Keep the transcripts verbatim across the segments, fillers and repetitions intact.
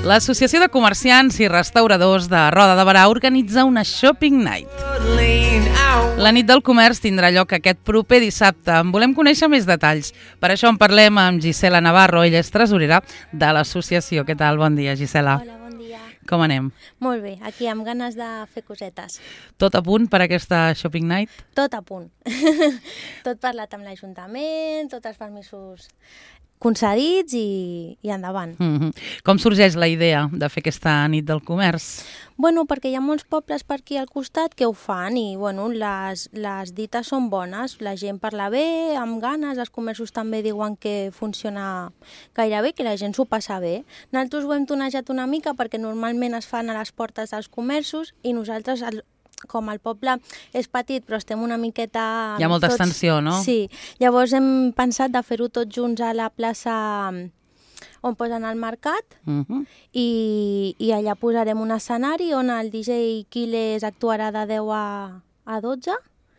L'Associació de Comerciants i Restauradors de Roda de Berà organitza una Shopping Night. La nit del comerç tindrà lloc aquest proper dissabte. En volem conèixer més detalls. Per això en parlem amb Gisela Navarro, ella és tresorera de l'associació. Què tal? Bon dia, Gisela. Hola, bon dia. Com anem? Molt bé, aquí amb ganes de fer cosetes. Tot a punt per aquesta Shopping Night? Tot a punt. Tot parlat amb l'Ajuntament, tots els permisos concedits i, i endavant. Mm-hmm. Com sorgeix la idea de fer aquesta nit del comerç? Bueno, perquè hi ha molts pobles per aquí al costat que ho fan i bueno, les, les dites són bones, la gent parla bé, amb ganes, els comerços també diuen que funciona gaire bé, que la gent s'ho passa bé. Nosaltres ho hem tonejat una mica perquè normalment es fan a les portes dels comerços i nosaltres, el, com el poble és petit però estem una miqueta... Hi ha molta tots, extensió, no? Sí, llavors hem pensat de fer-ho tots junts a la plaça on posen el mercat uh-huh. i, i allà posarem un escenari on el D J Quiles actuarà de deu a dotze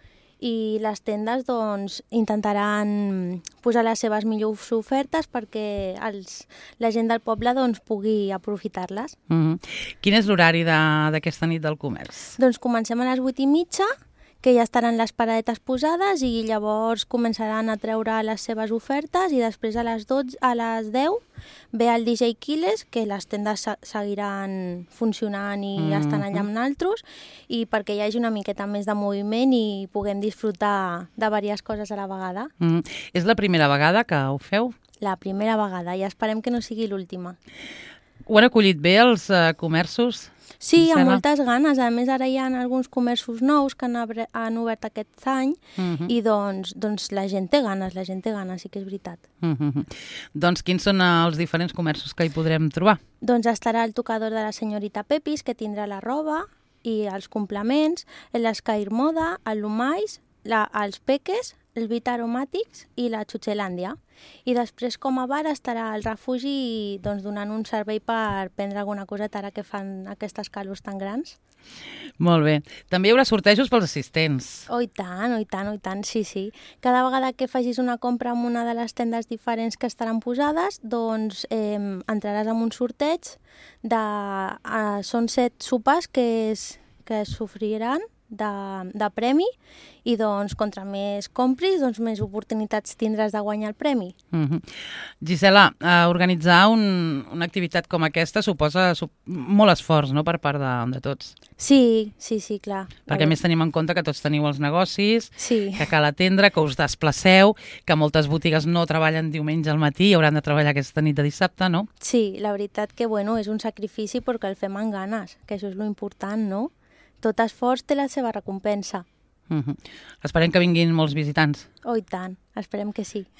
i les tendes doncs, intentaran posar les seves millors ofertes perquè els, la gent del poble doncs, pugui aprofitar-les. Uh-huh. Quin és l'horari d'aquesta nit del comerç? Doncs comencem a les vuit i mitja, que ja estaran les paradetes posades i llavors començaran a treure les seves ofertes i després a les, dotze, a les deu ve el D J Quiles, que les tendes seguiran funcionant i mm-hmm. estan allà amb naltros i perquè hi hagi una miqueta més de moviment i puguem disfrutar de diverses coses a la vegada. Mm. És la primera vegada que ho feu? La primera vegada i esperem que no sigui l'última. Ho han acollit bé els uh, comerços? Sí, amb moltes ganes. A més, ara hi ha alguns comerços nous que han, han obert aquest any uh-huh. i doncs, doncs la gent té ganes, la gent té ganes, sí que és veritat. Uh-huh. Doncs quins són els diferents comerços que hi podrem trobar? Doncs estarà el tocador de la senyorita Pepis, que tindrà la roba i els complements, l'Escair Moda, el Lumais, la, els Peques, els Vita Aromàtics i la Xuxelàndia. I després, com a bar, estarà el refugi doncs, donant un servei per prendre alguna coseta ara que fan aquestes calors tan grans. Molt bé. També hi haurà sortejos pels assistents. Oh, i tant, oh, i tant, oh, i tant, sí, sí. Cada vegada que facis una compra en una de les tendes diferents que estaran posades, doncs eh, entraràs en un sorteig de... Eh, són set sopars que es, que es s'oferiran de, de premi i doncs contra més compris doncs més oportunitats tindràs de guanyar el premi. Mm-hmm. Gisela, eh, organitzar un, una activitat com aquesta suposa sup molt esforç, no?, per part de, de tots. Sí, sí, sí, clar. Perquè a més tenim en compte que tots teniu els negocis, sí. que cal atendre, que us desplaceu, que moltes botigues no treballen diumenge al matí i hauran de treballar aquesta nit de dissabte, no? Sí, la veritat que bueno, és un sacrifici perquè el fem amb ganes, que això és lo important, no? Tot esforç té la seva recompensa. Uh-huh. Esperem que vinguin molts visitants. Oh, i tant. Esperem que sí.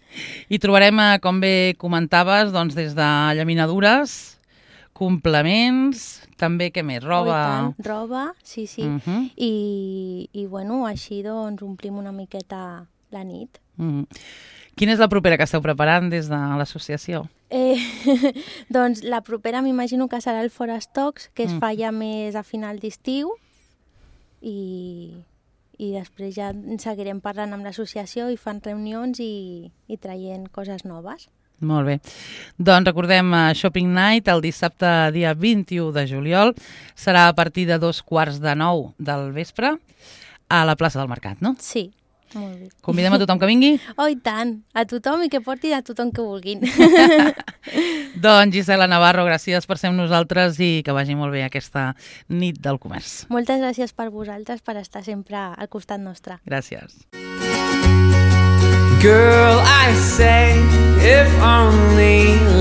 I trobarem, com bé comentaves, doncs, des de llaminadures, complements, també, què més? Roba? Oh, i tant. Roba, sí, sí. Uh-huh. I, I, bueno, així, doncs, omplim una miqueta la nit. Uh-huh. Quina és la propera que esteu preparant des de l'associació? Eh, doncs la propera m'imagino que serà el Forestox, que es mm. fa ja més a final d'estiu i, i després ja seguirem parlant amb l'associació i fan reunions i, i traient coses noves. Molt bé. Doncs recordem uh, Shopping Night el dissabte dia vint-i-u de juliol. Serà a partir de dos quarts de nou del vespre a la plaça del Mercat, no? Sí. Molt bé. Convidem a tothom que vingui? Oh, i tant. A tothom i que portin a tothom que vulguin. Doncs Gisela Navarro, gràcies per ser amb nosaltres i que vagi molt bé aquesta nit del comerç. Moltes gràcies per vosaltres, per estar sempre al costat nostre. Gràcies. Girl, I say, if only